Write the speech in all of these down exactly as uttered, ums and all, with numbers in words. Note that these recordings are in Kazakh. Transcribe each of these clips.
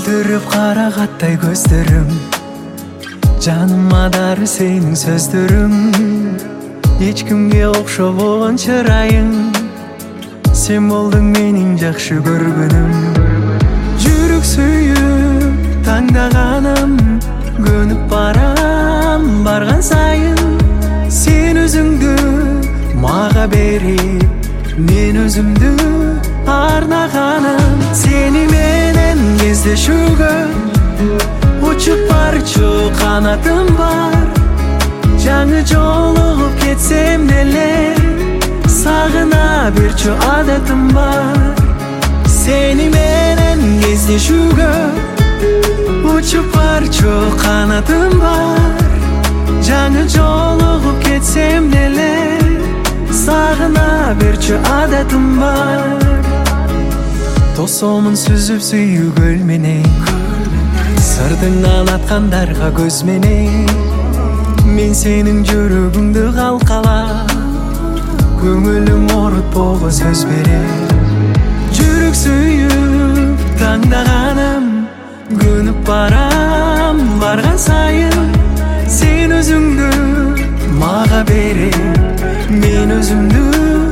мөлдіріп қарағаттай көздерім, жаныма дары сенің сөздерің. Ешкімге оқшау болған шырайың, сен болдың менің жақсы көргенім. Жүрек сүйіп таңдағаным, көніп барам барған сайын. Сен өзіңді маға беріп, мен өзімді арнағаным. Сені менен кездешуге ұшып барчу қанатым бар. Жаңы жолығып кетсем деле, сағына берчу адатым бар. Сені менен кездешуге ұшып барчу қанатым бар. Жаңы жолығып кетсем деле, сағына берчу адатым бар. Тосомын сүзіп сүйүү көлменен, сырдыңнан атқандарға көзменен. Мен сенің жүрегіңді қалқалап, көңілің орут болғы сөз берем. Жүрек сүйіп таңдағаным, көніп барам барған сайын. Сен өзіңді маға беріп, мен өзімді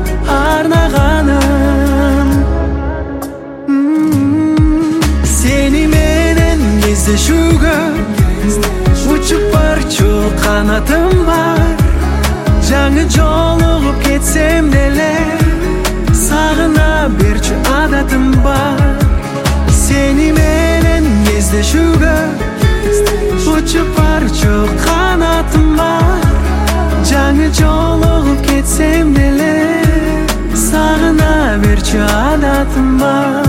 арнағаным. Сені менен кездешуге ұшып барчу қанатым бар. Жаңы жолығып кетсем деле, сағына берчу адатым бар. Сені менен кездешуге ұшып барчу қанатым бар. Жаңы жолығып кетсем деле, сағына берчу адатым бар.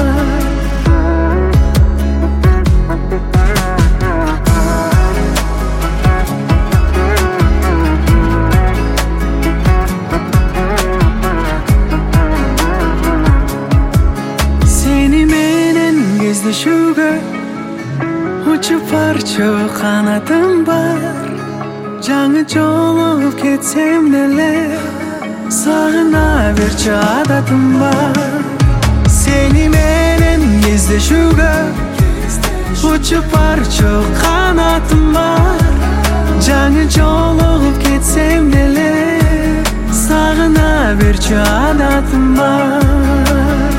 Кездешуге ұшып барчу қанатым бар. Жаңы жолығып кетсем деле, сағына берчу адатым бар. Сені менен кездешуге ұшып барчу қанатым бар. Жаңы жолығып кетсем деле, сағына берчу адатым бар.